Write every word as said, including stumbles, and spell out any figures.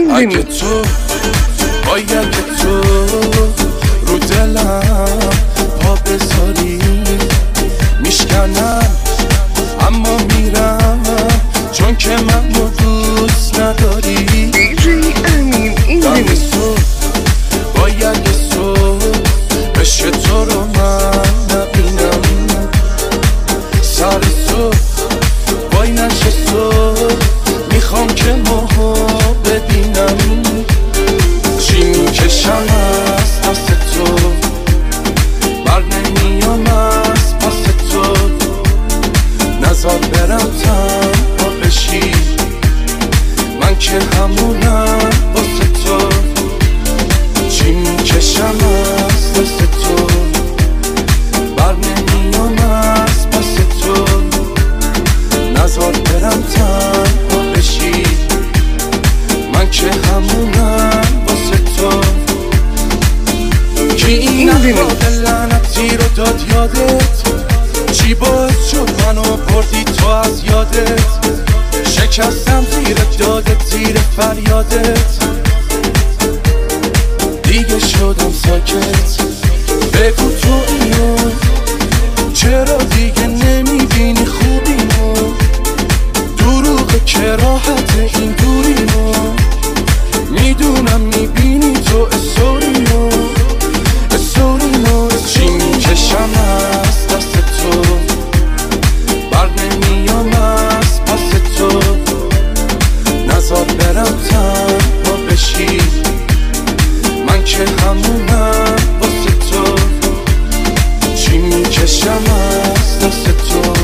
اگه تو باید تو رو دلم پا بذاری میشکنم اما میرم چون که منو دوست نداری. دم تو باید تو بشه تو رو من نبینم، سر تو وای نشه تو میخوام که ماها ببینم. چی میکشم از دست تو بر نمیام از پس تو، نزار برم تنها بشی من که همونم واسه تو. چی میکشم از دست تو بر نمیام از پس تو، نزار برم تنها بشی من که همونم واسه تو. کی این افراد لعنتی رو داد یادت؟ چی باعث شد منو بردی تو از یادت؟ شکستم زیر دادت زیر فریادت، دیگه شدم ساکت. بگو تو اینو چرا دیگه نمیبینی خوبیمو؟ دروغ که راحت این دوریمو، میدونم میبینی تو استوریمو استوریمو. چی میکشم از دست تو بر نمیام از پس تو، نزار برم تنها بشی من که همونم واسه تو. چی میکشم از دست تو